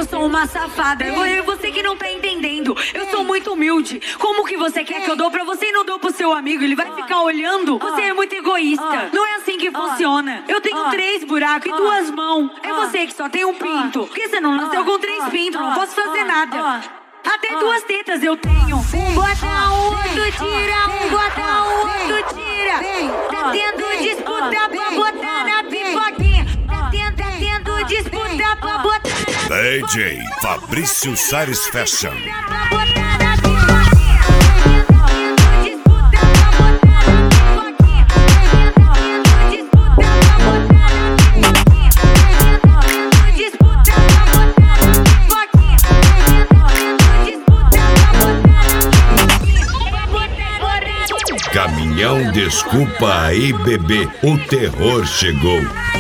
eu sou uma safada. Você que não tá entendendo. Eu sou muito humilde. Como que você quer que eu dou pra você e não dou pro seu amigo? Ele vai ficar olhando? Você é muito egoísta. Não é assim que funciona. Eu tenho 3 buracos e 2 mãos. É você que só tem um pinto. Por que você não nasceu com 3 pintos? Não posso fazer nada. Até 2 tetas eu tenho. Um bota, o outro tira. Um bota, o outro tira. Tá tendo disputa pra botar na pipoquinha. Tá tendo disputa pra botar na pipoquinha. DJ Fabrício Salles Fashion. Caminhão, desculpa aí, bebê, o terror chegou.